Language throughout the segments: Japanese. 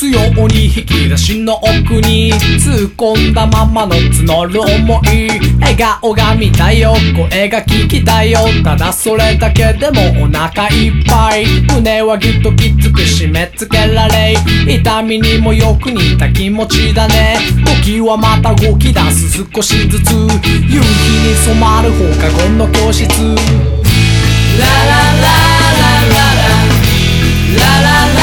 ように引き出しの奥に突っ込んだままの募る想い。笑顔が見たよ、声が聞きたいよ。ただそれだけでもお腹いっぱい。胸はぎゅっときつく締め付けられ、痛みにもよく似た気持ちだね。時はまた動き出す少しずつ、夕日に染まる放課後の教室。ララララララララララ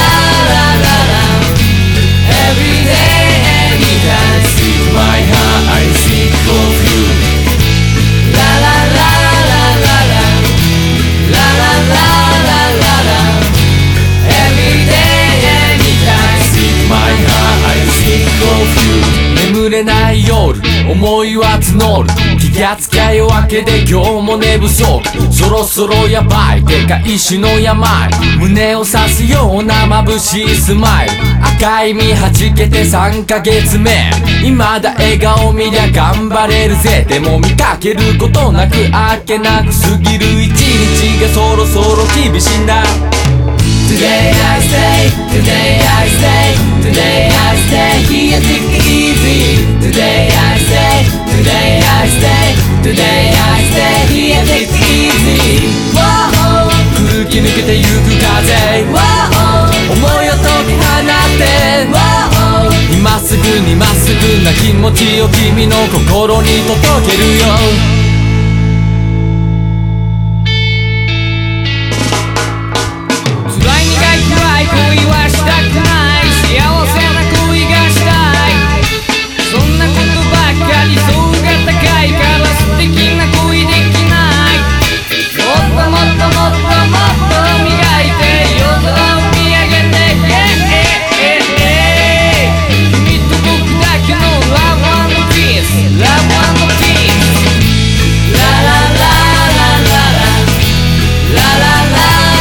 Every day, anytime, sweet my heart, I think of you. La la la la la la, la la la la la la. Every day, anytime, sweet my heart, I think of you. 眠れない夜、思いは募る。気がつきゃ夜明けで今日も寝不足。そろそろやばい、でかい死の病。胸を刺すような眩しいスマイル。赤い実弾けて3ヶ月目。未だ笑顔見りゃ頑張れるぜ。でも見かけることなくあっけなく過ぎる一日がそろそろ厳しいんだ。Today I stay, today I stay, today I stay here, take it easy. Today I stay, today I stay, today I stay here, take it easy. Whoa, 吹き抜けてゆく風 Whoa, 思いを解き放って Whoa, 今すぐにまっすぐな気持ちを君の心に届けるよ。恋はしたくない、幸せな恋がしたい。そんなことばっかり層が高いから素敵な恋できない。もっともっともっともっと磨いて夜空を見上げて、君と僕だけの Love and Peace Love and Peace La la la la la la La la la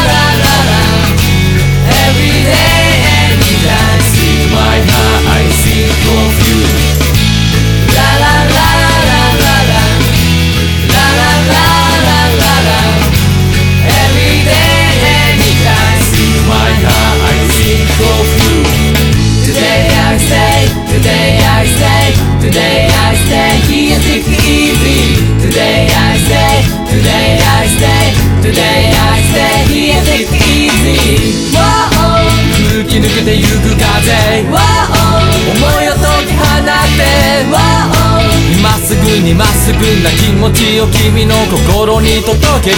Every day, anytime, sweet my heart, I think of you. La la la la la la, la la la la la la. Every day, anytime, sweet my heart, I think of you. Today I stay, today I stay, today I stay here, take it easy. Today I stay, today I stay, today I stay here, take it easy. Whoa. 吹き抜けてゆく風 Whoa, 思いを解き放って Whoa, 今すぐにまっすぐな気持ちを君の心に届け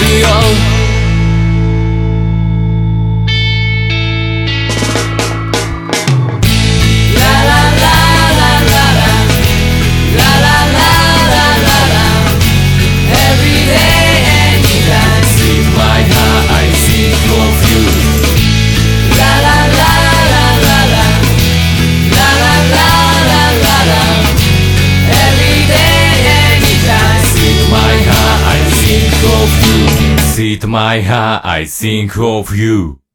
るよ。Sweet my heart, I think of you.